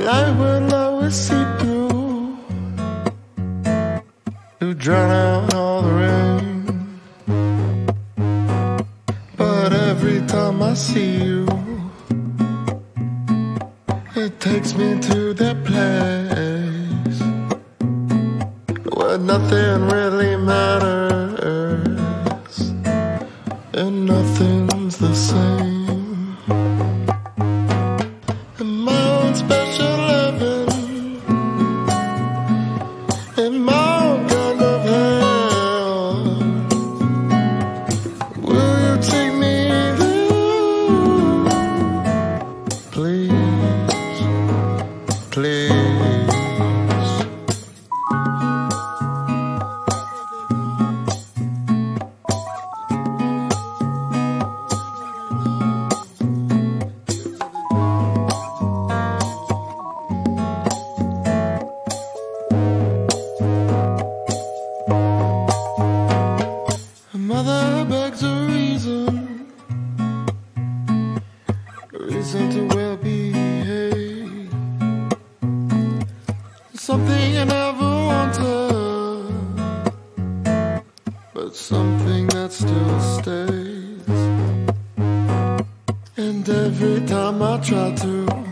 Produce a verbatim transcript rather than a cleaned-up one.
light will always see through to drown out all the rain. But every time I see you, it takes me to that place where nothing really matters and nothing's the same. In my own special heaven, in my own kind of hell, will you take me there? Please, please. Mother begs a reason, a reason to well behave, something you never wanted, but something that still stays. And every time I try to